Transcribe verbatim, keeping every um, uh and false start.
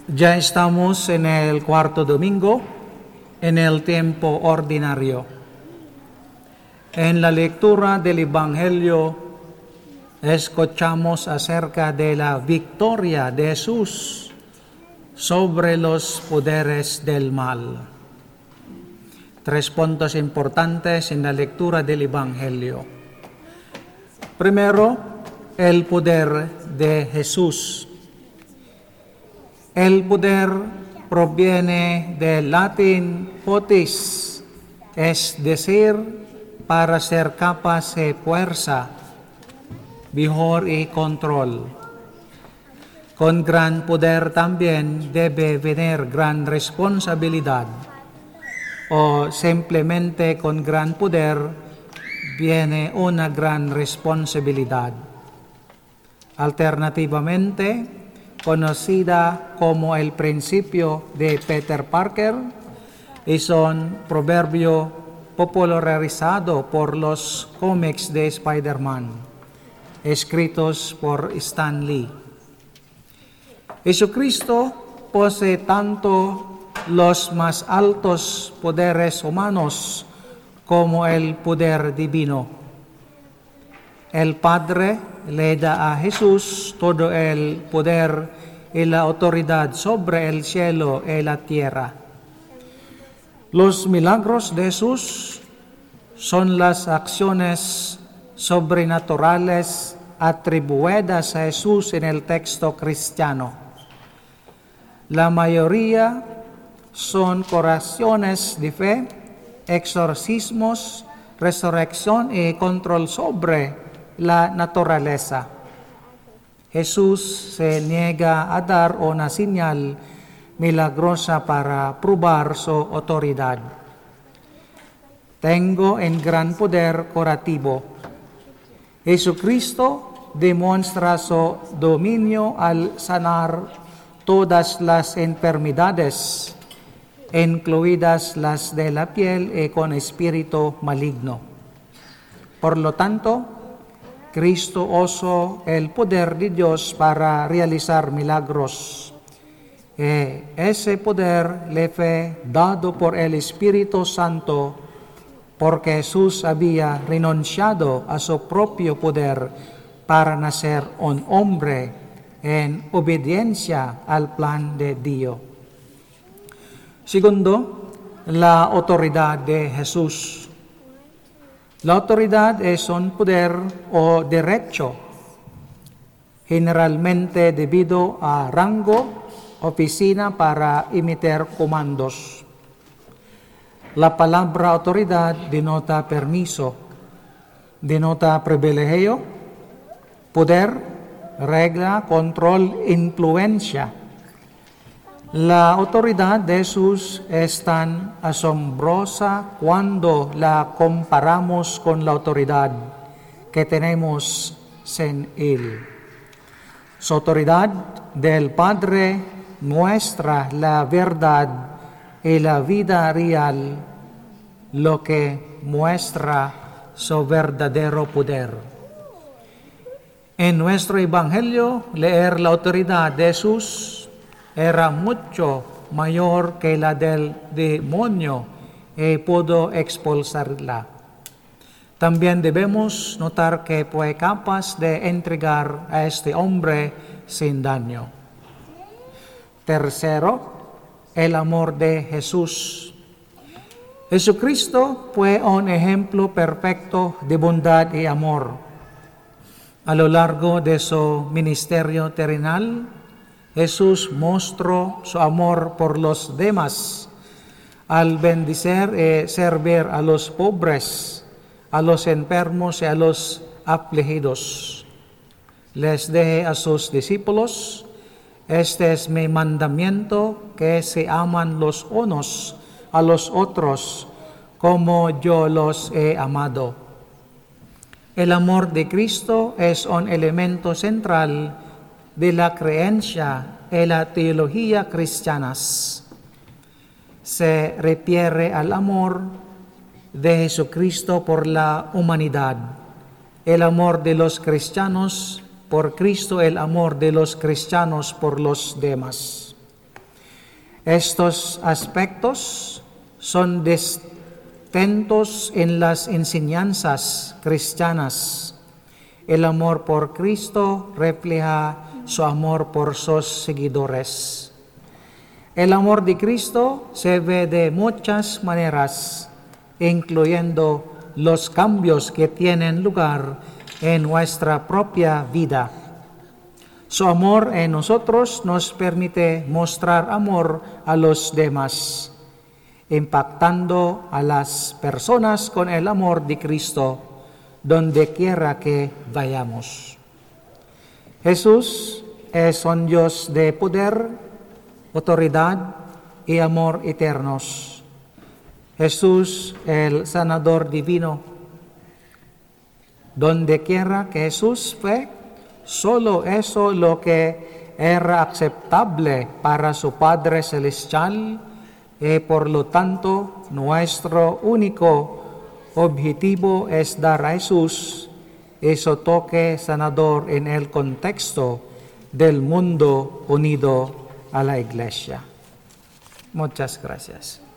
Ya estamos en el cuarto domingo, en el tiempo ordinario. En la lectura del Evangelio escuchamos acerca de la victoria de Jesús sobre los poderes del mal. Tres puntos importantes en la lectura del Evangelio. Primero, el poder de Jesús. El poder proviene del latín potis, es decir, para ser capaz de fuerza, vigor y control. Con gran poder también debe venir gran responsabilidad, o simplemente con gran poder viene una gran responsabilidad. Alternativamente, conocida como el principio de Peter Parker, es un proverbio popularizado por los cómics de Spider-Man, escritos por Stan Lee. Jesucristo posee tanto los más altos poderes humanos como el poder divino. El Padre le da a Jesús todo el poder y la autoridad sobre el cielo y la tierra. Los milagros de Jesús son las acciones sobrenaturales atribuidas a Jesús en el texto cristiano. La mayoría son curaciones de fe, exorcismos, resurrección y control sobre la naturaleza. Jesús se niega a dar una señal milagrosa para probar su autoridad. Tengo en gran poder curativo. Jesucristo demuestra su dominio al sanar todas las enfermedades, incluidas las de la piel y con espíritu maligno. Por lo tanto, Cristo usó el poder de Dios para realizar milagros. Y ese poder le fue dado por el Espíritu Santo, porque Jesús había renunciado a su propio poder para nacer un hombre en obediencia al plan de Dios. Segundo, la autoridad de Jesús. La autoridad es un poder o derecho, generalmente debido a rango, oficina para emitir comandos. La palabra autoridad denota permiso, denota privilegio, poder, regla, control, influencia. La autoridad de Jesús es tan asombrosa cuando la comparamos con la autoridad que tenemos sin Él. Su autoridad del Padre muestra la verdad y la vida real, lo que muestra su verdadero poder. En nuestro Evangelio, leer la autoridad de Jesús era mucho mayor que la del demonio y pudo expulsarla. También debemos notar que fue capaz de entregar a este hombre sin daño. Tercero, el amor de Jesús. Jesucristo fue un ejemplo perfecto de bondad y amor. A lo largo de su ministerio terrenal, Jesús mostró su amor por los demás al bendecir y servir a los pobres, a los enfermos y a los afligidos. Les dije a sus discípulos: este es mi mandamiento, que se aman los unos a los otros como yo los he amado. El amor de Cristo es un elemento central de la creencia y la teología cristianas. Se refiere al amor de Jesucristo por la humanidad, el amor de los cristianos por Cristo, el amor de los cristianos por los demás. Estos aspectos son distintos en las enseñanzas cristianas. El amor por Cristo refleja su amor por sus seguidores. El amor de Cristo se ve de muchas maneras, incluyendo los cambios que tienen lugar en nuestra propia vida. Su amor en nosotros nos permite mostrar amor a los demás, impactando a las personas con el amor de Cristo donde quiera que vayamos. Jesús es un Dios de poder, autoridad y amor eternos. Jesús, el sanador divino. Donde quiera que Jesús fue, solo eso lo que era aceptable para su Padre Celestial y por lo tanto nuestro único objetivo es dar a Jesús ese toque sanador en el contexto del mundo unido a la Iglesia. Muchas gracias.